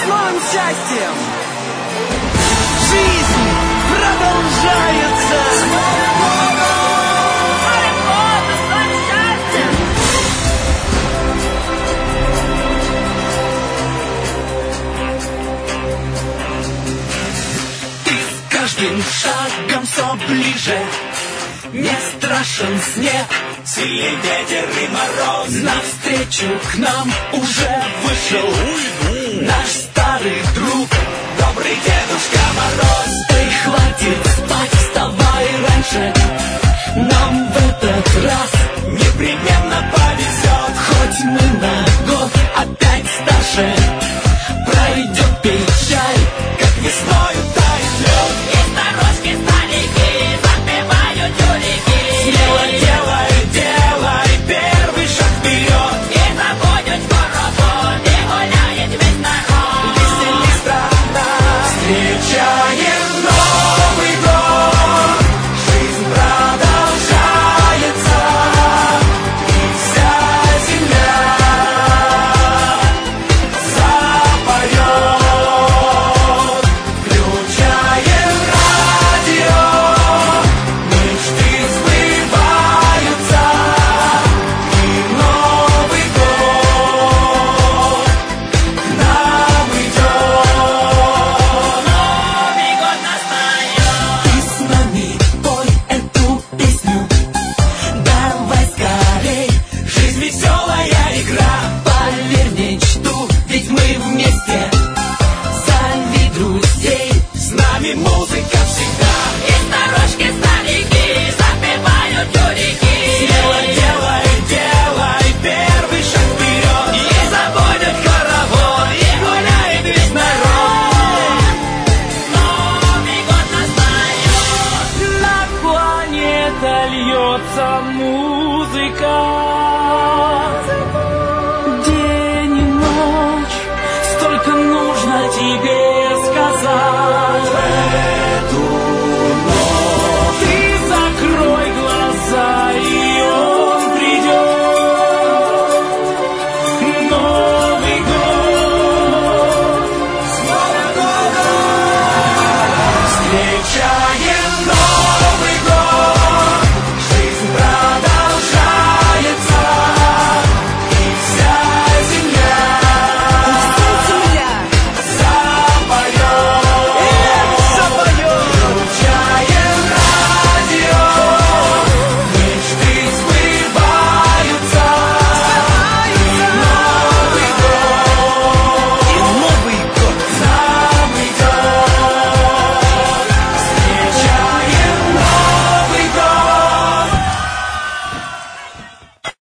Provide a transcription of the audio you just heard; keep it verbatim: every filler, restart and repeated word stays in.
новым счастьем! Жизнь продолжается! С Новым годом! С Новым годом! С новым счастьем! Ты с каждым шагом все ближе. Не страшен снег, сильный ветер и мороз. Навстречу к нам уже вышел наш старый друг, добрый Дедушка Мороз. Эй, хватит спать, вставай раньше, нам в этот раз непременно пора.